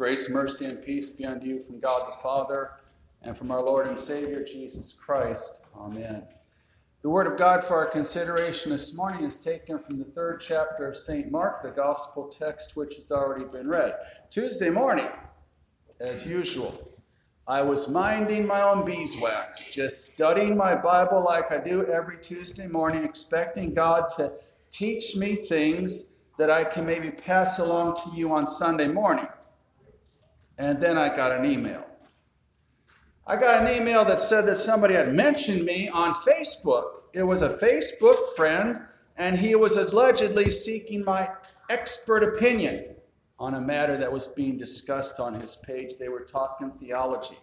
Grace, mercy, and peace be unto you from God the Father and from our Lord and Savior Jesus Christ. Amen. The word of God for our consideration this morning is taken from the 3rd chapter of St. Mark, the gospel text which has already been read. Tuesday morning, as usual, I was minding my own beeswax, just studying my Bible like I do every Tuesday morning, expecting God to teach me things that I can maybe pass along to you on Sunday morning. And then I got an email. I got an email that said that somebody had mentioned me on Facebook. It was a Facebook friend, and he was allegedly seeking my expert opinion on a matter that was being discussed on his page. They were talking theology.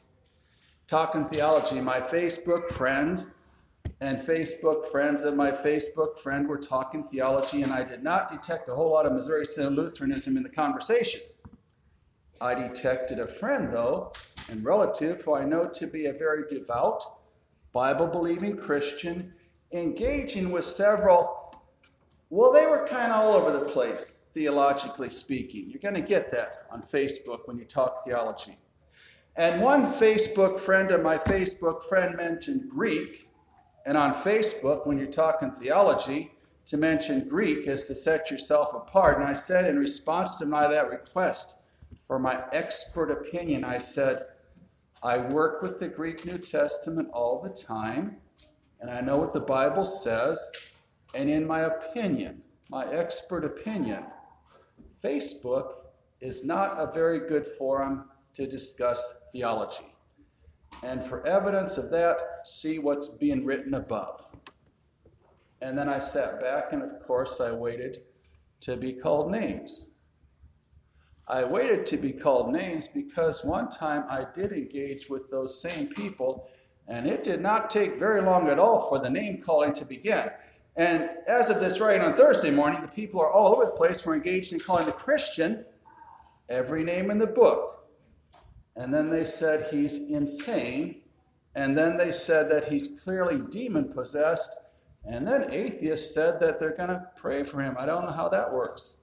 My Facebook friend and Facebook friends of my Facebook friend were talking theology, and I did not detect a whole lot of Missouri Synod Lutheranism in the conversation. I detected a friend, though, and relative who I know to be a very devout, Bible-believing Christian, engaging with several, well, they were kind of all over the place, theologically speaking. You're going to get that on Facebook when you talk theology. And one Facebook friend of my Facebook friend mentioned Greek, and on Facebook, when you're talking theology, to mention Greek is to set yourself apart. And I said in response to that request for my expert opinion, I said, I work with the Greek New Testament all the time, and I know what the Bible says, and in my opinion, my expert opinion, Facebook is not a very good forum to discuss theology. And for evidence of that, see what's being written above. And then I sat back, and of course I waited to be called names. I waited to be called names because one time I did engage with those same people, and it did not take very long at all for the name calling to begin. And as of this writing on Thursday morning, the people are all over the place. We're engaged in calling the Christian every name in the book. And then they said he's insane. And then they said that he's clearly demon-possessed. And then atheists said that they're going to pray for him. I don't know how that works.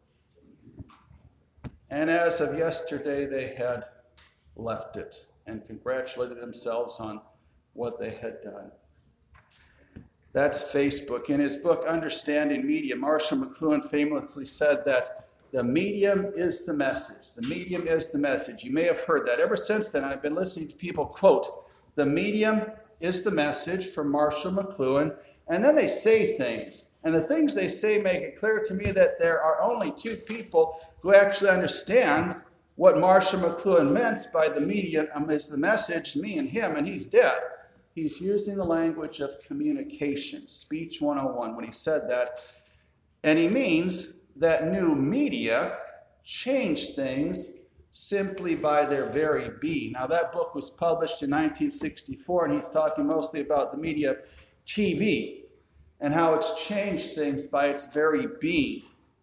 And as of yesterday, they had left it and congratulated themselves on what they had done. That's Facebook. In his book, Understanding Media, Marshall McLuhan famously said that the medium is the message. The medium is the message. You may have heard that. Ever since then, I've been listening to people quote, the medium is the message from Marshall McLuhan, and then they say things. And the things they say make it clear to me that there are only two people who actually understand what Marshall McLuhan meant by the medium is the message, me and him, and he's dead. He's using the language of communication, speech 101, when he said that. And he means that new media change things simply by their very being. Now, that book was published in 1964, and he's talking mostly about the media of TV and how it's changed things by its very being.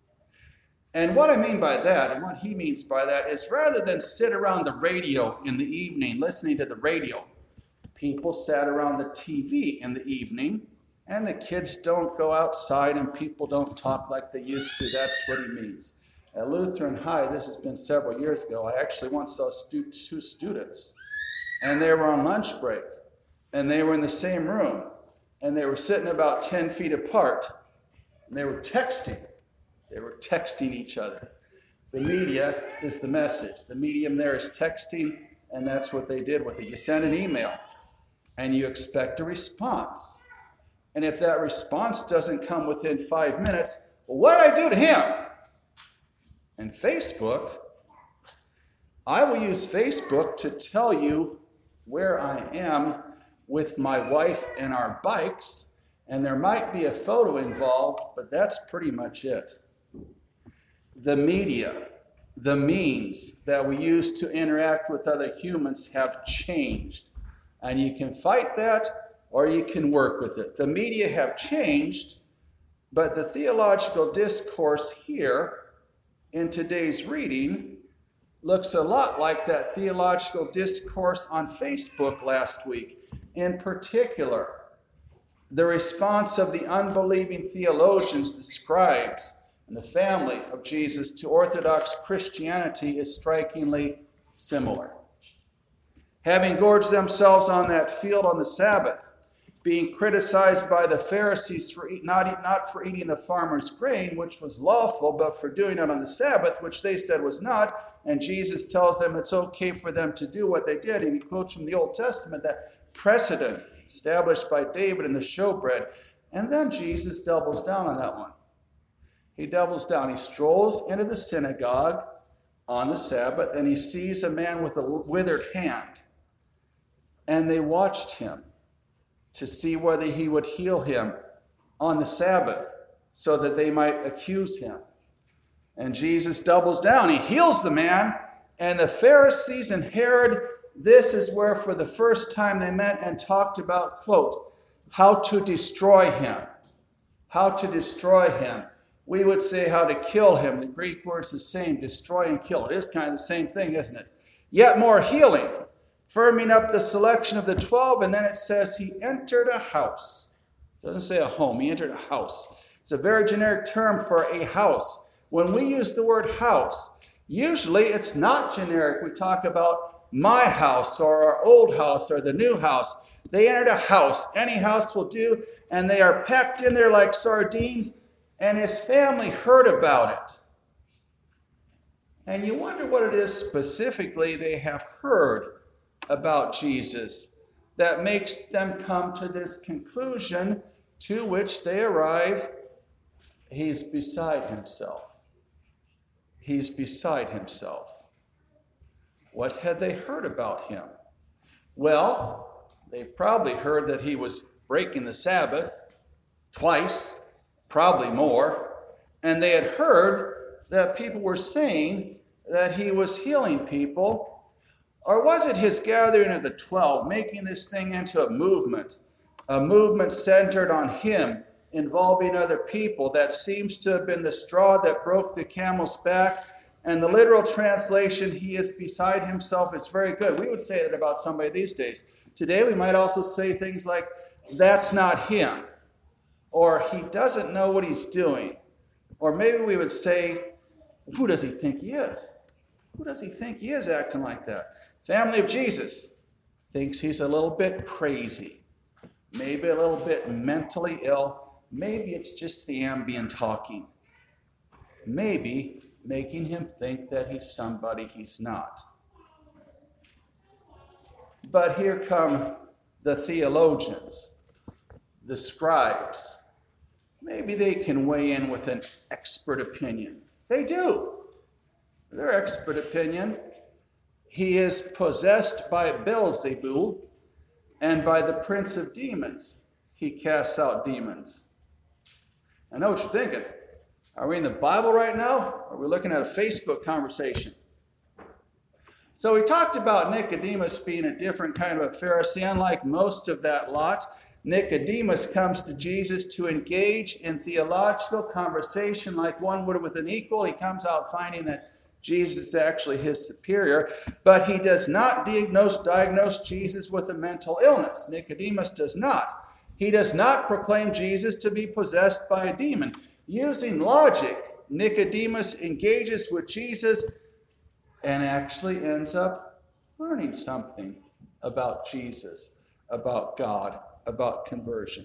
And what I mean by that, and what he means by that, is rather than sit around the radio in the evening listening to the radio, people sat around the TV in the evening, and the kids don't go outside and people don't talk like they used to. That's what he means. At Lutheran High, this has been several years ago, I actually once saw two students, and they were on lunch break, and they were in the same room, and they were sitting about 10 feet apart, and they were texting. They were texting each other. The media is the message. The medium there is texting, and that's what they did with it. You send an email, and you expect a response. And if that response doesn't come within 5 minutes, well, what do I do to him? And Facebook, I will use Facebook to tell you where I am with my wife and our bikes, and there might be a photo involved, but that's pretty much it. The media, the means that we use to interact with other humans have changed, and you can fight that or you can work with it. The media have changed, but the theological discourse here in today's reading looks a lot like that theological discourse on Facebook last week. In particular, the response of the unbelieving theologians, the scribes, and the family of Jesus to Orthodox Christianity is strikingly similar. Having gorged themselves on that field on the Sabbath, being criticized by the Pharisees for not for eating the farmer's grain, which was lawful, but for doing it on the Sabbath, which they said was not. And Jesus tells them it's okay for them to do what they did. And he quotes from the Old Testament that precedent established by David in the showbread. And then Jesus doubles down on that one. He doubles down. He strolls into the synagogue on the Sabbath, and he sees a man with a withered hand. And they watched him to see whether he would heal him on the Sabbath so that they might accuse him. And Jesus doubles down. He heals the man, and the Pharisees and Herod, this is where for the first time they met and talked about, quote, how to destroy him. How to destroy him. We would say how to kill him. The Greek word's the same, destroy and kill. It is kind of the same thing, isn't it? Yet more healing. Firming up the selection of the 12, and then it says he entered a house. It doesn't say a home, he entered a house. It's a very generic term for a house. When we use the word house, usually it's not generic. We talk about my house or our old house or the new house. They entered a house. Any house will do, and they are packed in there like sardines, and his family heard about it. And you wonder what it is specifically they have heard about Jesus that makes them come to this conclusion to which they arrive. He's beside himself. He's beside himself. What had they heard about him? Well, they probably heard that he was breaking the Sabbath twice, probably more, and they had heard that people were saying that he was healing people. Or was it his gathering of the 12, making this thing into a movement centered on him, involving other people? That seems to have been the straw that broke the camel's back. And the literal translation, he is beside himself, is very good. We would say that about somebody these days. Today we might also say things like, that's not him. Or he doesn't know what he's doing. Or maybe we would say, who does he think he is? Who does he think he is acting like that? Family of Jesus thinks he's a little bit crazy, maybe a little bit mentally ill. Maybe it's just the ambient talking. Maybe making him think that he's somebody he's not. But here come the theologians, the scribes. Maybe they can weigh in with an expert opinion. They do. Their expert opinion. He is possessed by Beelzebul, and by the prince of demons, he casts out demons. I know what you're thinking. Are we in the Bible right now? Or are we looking at a Facebook conversation? So we talked about Nicodemus being a different kind of a Pharisee. Unlike most of that lot, Nicodemus comes to Jesus to engage in theological conversation like one would with an equal. He comes out finding that Jesus is actually his superior, but he does not diagnose Jesus with a mental illness. Nicodemus does not. He does not proclaim Jesus to be possessed by a demon. Using logic, Nicodemus engages with Jesus and actually ends up learning something about Jesus, about God, about conversion.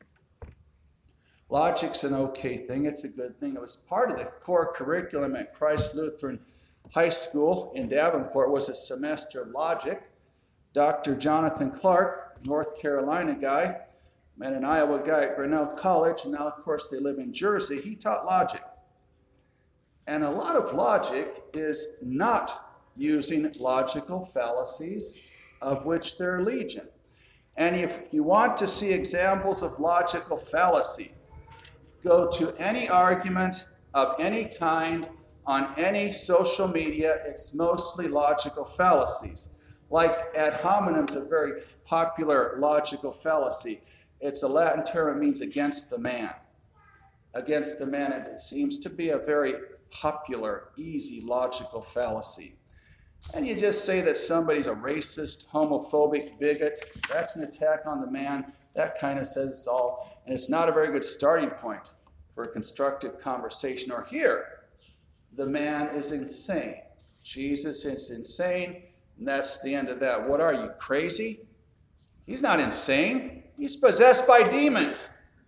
Logic's an okay thing. It's a good thing. It was part of the core curriculum at Christ Lutheran High School in Davenport was a semester of logic. Dr. Jonathan Clark, North Carolina guy, met an Iowa guy at Grinnell College, and now, of course, they live in Jersey. He taught logic. And a lot of logic is not using logical fallacies, of which there are legion. And if you want to see examples of logical fallacy, go to any argument of any kind on any social media. It's mostly logical fallacies. Like ad hominem's a very popular logical fallacy. It's a Latin term. It means against the man. Against the man. It seems to be a very popular, easy logical fallacy. And you just say that somebody's a racist, homophobic, bigot. That's an attack on the man. That kind of says it's all. And it's not a very good starting point for a constructive conversation. Or here, the man is insane. Jesus is insane, and that's the end of that. What are you, crazy? He's not insane. He's possessed by demons.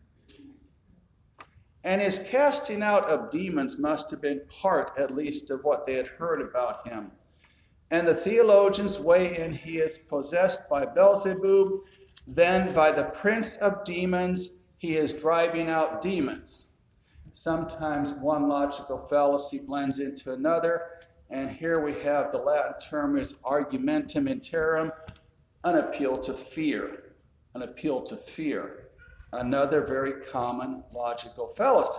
And his casting out of demons must have been part, at least, of what they had heard about him. And the theologians weigh in, he is possessed by Beelzebub, then by the prince of demons, he is driving out demons. Sometimes one logical fallacy blends into another, and here we have the Latin term is argumentum interim, an appeal to fear. An appeal to fear. Another very common logical fallacy.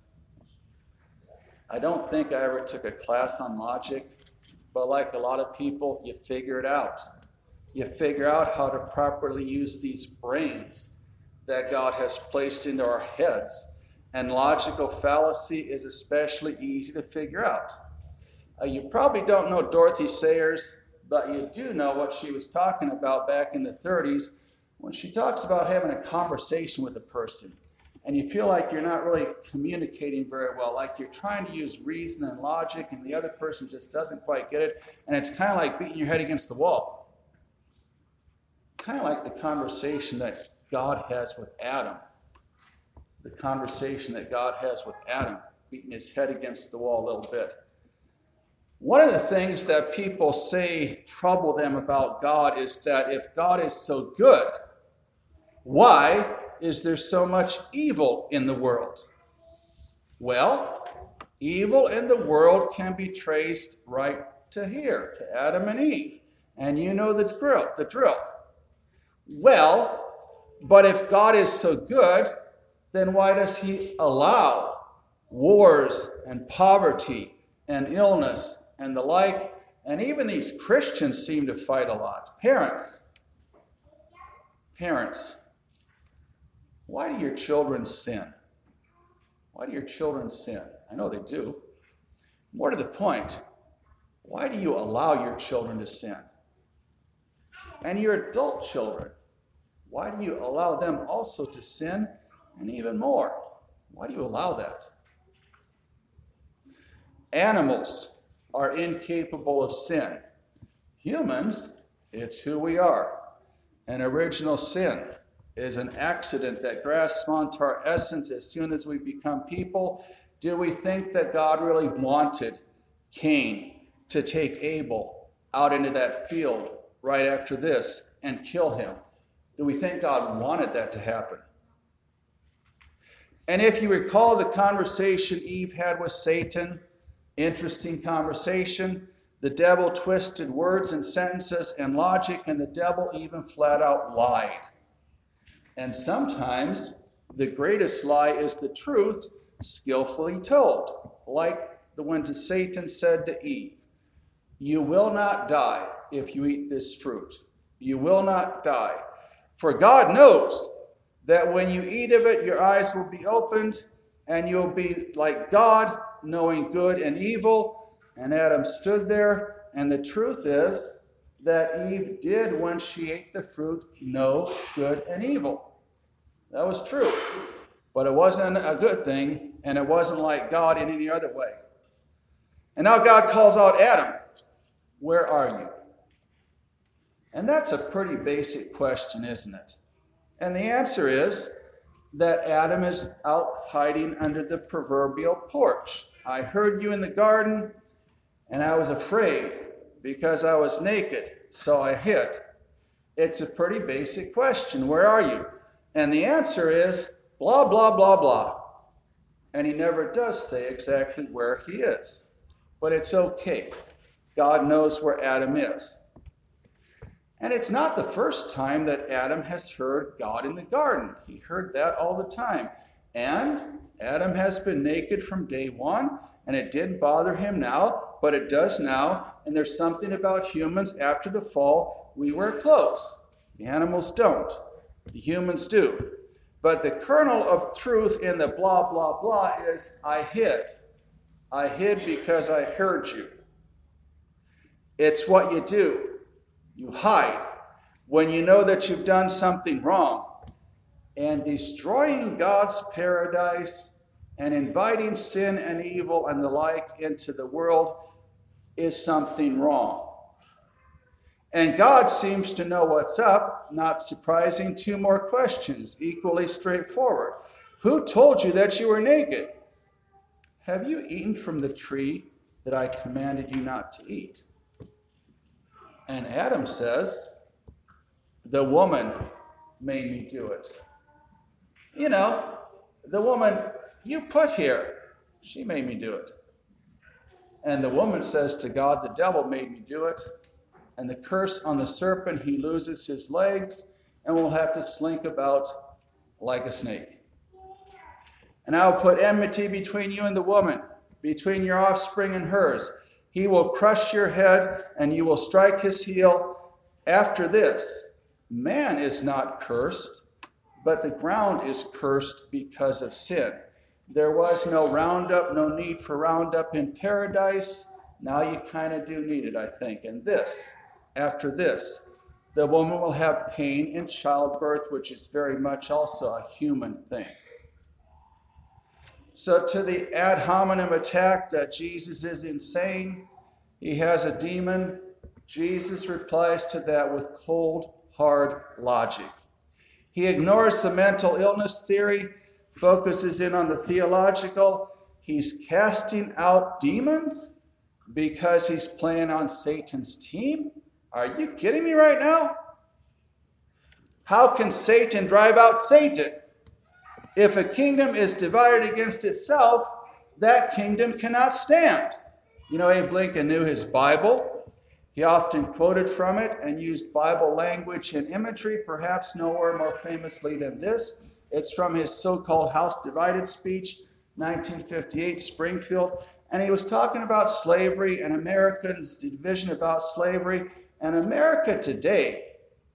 I don't think I ever took a class on logic, but like a lot of people, you figure it out. You figure out how to properly use these brains that God has placed into our heads. And logical fallacy is especially easy to figure out. You probably don't know Dorothy Sayers, but you do know what she was talking about back in the 30s when she talks about having a conversation with a person. And you feel like you're not really communicating very well, like you're trying to use reason and logic and the other person just doesn't quite get it. And it's kind of like beating your head against the wall. Kind of like the conversation that God has with Adam. The conversation that God has with Adam, beating his head against the wall a little bit. One of the things that people say trouble them about God is that if God is so good, why is there so much evil in the world? Well, evil in the world can be traced right to here, to Adam and Eve. And you know the drill. Well, but if God is so good, then why does he allow wars and poverty and illness and the like? And even these Christians seem to fight a lot. Parents, why do your children sin? Why do your children sin? I know they do. More to the point, why do you allow your children to sin? And your adult children, why do you allow them also to sin? And even more, why do you allow that? Animals are incapable of sin. Humans, it's who we are. An original sin is an accident that grasps onto our essence as soon as we become people. Do we think that God really wanted Cain to take Abel out into that field right after this and kill him? Do we think God wanted that to happen? And if you recall the conversation Eve had with Satan, interesting conversation, the devil twisted words and sentences and logic, and the devil even flat out lied. And sometimes the greatest lie is the truth skillfully told, like the one Satan said to Eve, "You will not die if you eat this fruit. You will not die. For God knows that when you eat of it, your eyes will be opened, and you'll be like God, knowing good and evil." And Adam stood there, and the truth is that Eve did, when she ate the fruit, know good and evil. That was true. But it wasn't a good thing, and it wasn't like God in any other way. And now God calls out Adam, "Where are you?" And that's a pretty basic question, isn't it? And the answer is that Adam is out hiding under the proverbial porch. I heard you in the garden, and I was afraid because I was naked, so I hid. It's a pretty basic question. Where are you? And the answer is blah, blah, blah, blah. And he never does say exactly where he is. But it's okay. God knows where Adam is. And it's not the first time that Adam has heard God in the garden. He heard that all the time. And Adam has been naked from day one, and it didn't bother him now, but it does now. And there's something about humans after the fall. We wear clothes. The animals don't. The humans do. But the kernel of truth in the blah, blah, blah is I hid. I hid because I heard you. It's what you do. You hide when you know that you've done something wrong. And destroying God's paradise and inviting sin and evil and the like into the world is something wrong. And God seems to know what's up. Not surprising. 2 more questions, equally straightforward. Who told you that you were naked? Have you eaten from the tree that I commanded you not to eat? And Adam says, the woman made me do it. You know, the woman you put here, she made me do it. And the woman says to God, the devil made me do it. And the curse on the serpent, he loses his legs and will have to slink about like a snake. And I will put enmity between you and the woman, between your offspring and hers. He will crush your head, and you will strike his heel. After this, man is not cursed, but the ground is cursed because of sin. There was no roundup, no need for roundup in paradise. Now you kind of do need it, I think. And after this, the woman will have pain in childbirth, which is very much also a human thing. So to the ad hominem attack that Jesus is insane, he has a demon, Jesus replies to that with cold, hard logic. He ignores the mental illness theory, focuses in on the theological. He's casting out demons because he's playing on Satan's team? Are you kidding me right now? How can Satan drive out Satan? If a kingdom is divided against itself, that kingdom cannot stand. You know, Abe Lincoln knew his Bible. He often quoted from it and used Bible language and imagery, perhaps nowhere more famously than this. It's from his so-called House Divided speech, 1958, Springfield. And he was talking about slavery and Americans' division about slavery. And America today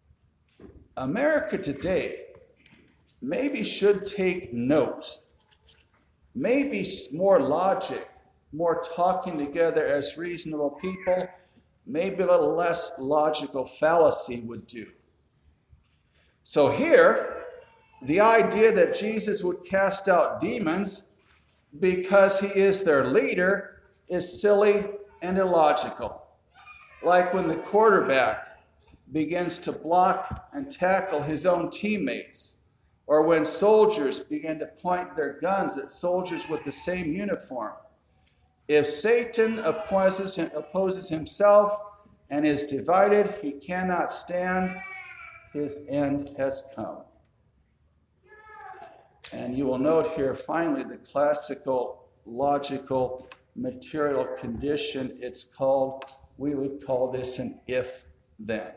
maybe should take note, maybe more logic, more talking together as reasonable people, maybe a little less logical fallacy would do. So here, the idea that Jesus would cast out demons because he is their leader is silly and illogical. Like when the quarterback begins to block and tackle his own teammates, or when soldiers begin to point their guns at soldiers with the same uniform. If Satan opposes himself and is divided, he cannot stand. His end has come. And you will note here, finally, the classical, logical, material condition. We would call this an if-then.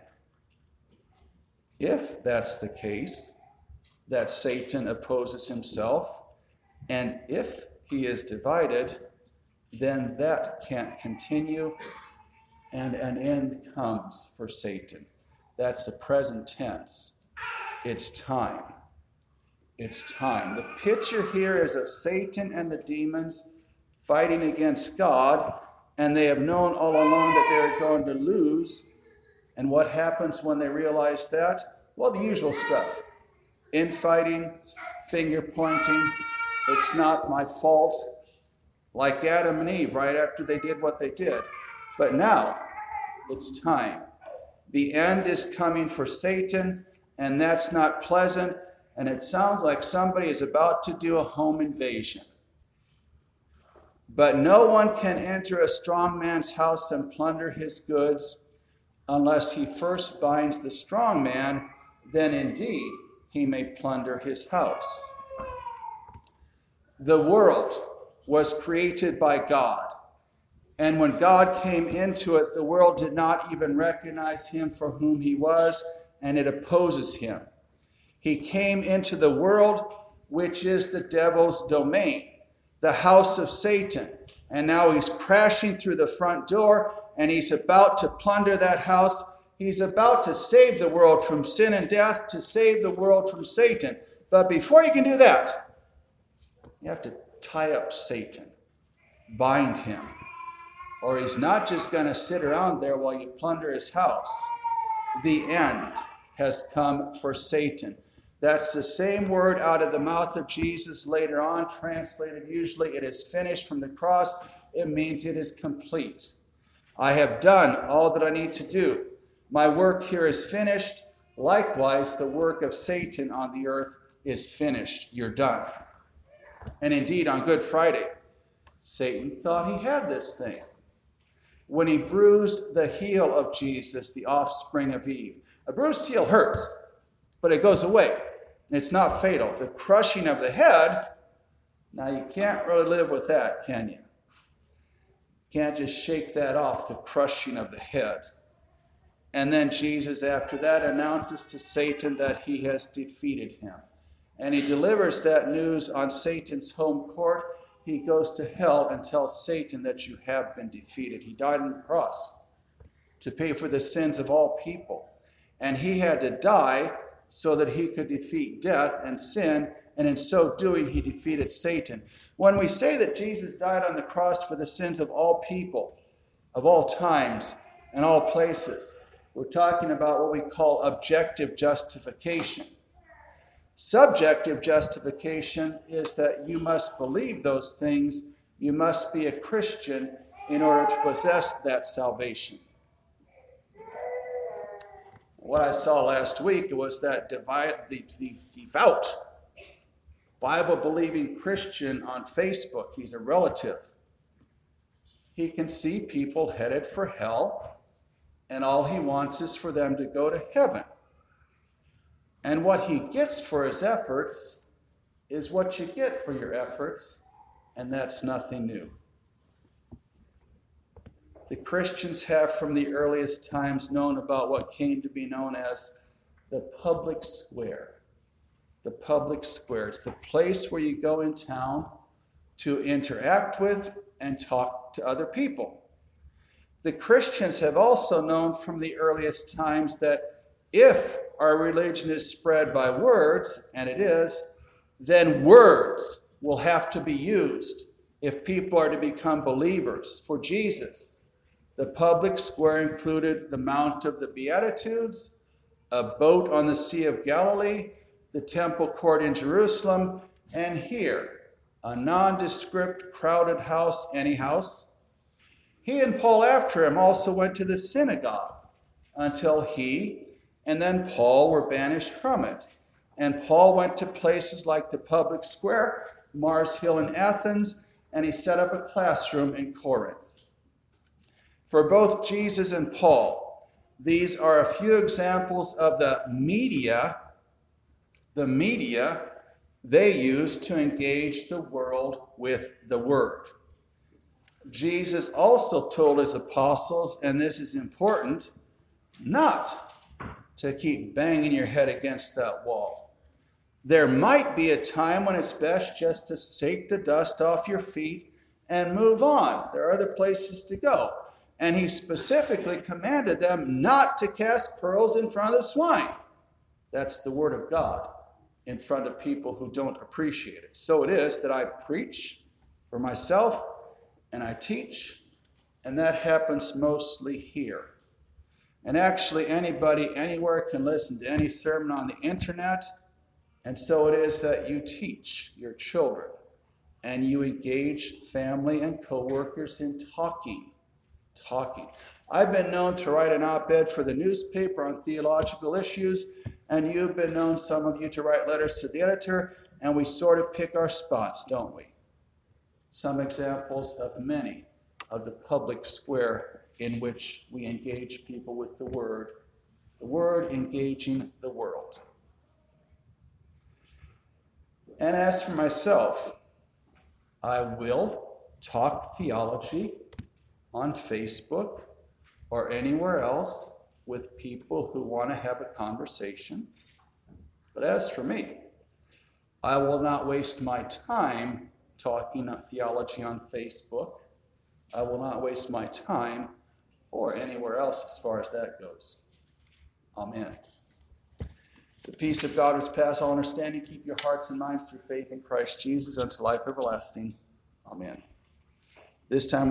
If that's the case, that Satan opposes himself, and if he is divided, then that can't continue, and an end comes for Satan. That's the present tense. It's time. It's time. The picture here is of Satan and the demons fighting against God, and they have known all along that they're going to lose. And what happens when they realize that? Well, the usual stuff. Infighting, finger pointing, it's not my fault, like Adam and Eve right after they did what they did. But now, it's time. The end is coming for Satan, and that's not pleasant, and it sounds like somebody is about to do a home invasion. But no one can enter a strong man's house and plunder his goods unless he first binds the strong man, then indeed he may plunder his house. The world was created by God, and when God came into it, the world did not even recognize him for whom he was, and it opposes him. He came into the world, which is the devil's domain, the house of Satan, and now he's crashing through the front door, and he's about to plunder that house. He's about to save the world from sin and death, to save the world from Satan. But before you can do that, you have to tie up Satan, bind him, or he's not just going to sit around there while you plunder his house. The end has come for Satan. That's the same word out of the mouth of Jesus later on, translated usually, it is finished from the cross. It means it is complete. I have done all that I need to do. My work here is finished. Likewise, the work of Satan on the earth is finished. You're done. And indeed, on Good Friday, Satan thought he had this thing. When he bruised the heel of Jesus, the offspring of Eve. A bruised heel hurts, but it goes away. And it's not fatal. The crushing of the head, now you can't really live with that, can you? Can't just shake that off, the crushing of the head. And then Jesus, after that, announces to Satan that he has defeated him. And he delivers that news on Satan's home court. He goes to hell and tells Satan that you have been defeated. He died on the cross to pay for the sins of all people. And he had to die so that he could defeat death and sin. And in so doing, he defeated Satan. When we say that Jesus died on the cross for the sins of all people, of all times and all places, we're talking about what we call objective justification. Subjective justification is that you must believe those things. You must be a Christian in order to possess that salvation. What I saw last week was that the devout, Bible-believing Christian on Facebook, he's a relative. He can see people headed for hell, and all he wants is for them to go to heaven. And what he gets for his efforts is what you get for your efforts, and that's nothing new. The Christians have from the earliest times known about what came to be known as the public square. The public square. It's the place where you go in town to interact with and talk to other people. The Christians have also known from the earliest times that if our religion is spread by words, and it is, then words will have to be used if people are to become believers for Jesus. The public square included the Mount of the Beatitudes, a boat on the Sea of Galilee, the temple court in Jerusalem, and here, a nondescript, crowded house, any house. He and Paul after him also went to the synagogue until he and then Paul were banished from it. And Paul went to places like the public square, Mars Hill in Athens, and he set up a classroom in Corinth. For both Jesus and Paul, these are a few examples of the media they used to engage the world with the word. Jesus also told his apostles, and this is important, not to keep banging your head against that wall. There might be a time when it's best just to shake the dust off your feet and move on. There are other places to go. And he specifically commanded them not to cast pearls in front of the swine. That's the word of God in front of people who don't appreciate it. So it is that I preach for myself and I teach, and that happens mostly here. And actually, anybody anywhere can listen to any sermon on the internet. And so it is that you teach your children and you engage family and co-workers in talking. I've been known to write an op-ed for the newspaper on theological issues, and you've been known, some of you, to write letters to the editor, and we sort of pick our spots, don't we? Some examples of many of the public square in which we engage people with the word engaging the world. And as for myself, I will talk theology on Facebook or anywhere else with people who want to have a conversation. But as for me, I will not waste my time talking theology on Facebook. I will not waste my time or anywhere else as far as that goes. Amen. The peace of God which passes all understanding, keep your hearts and minds through faith in Christ Jesus unto life everlasting. Amen. This time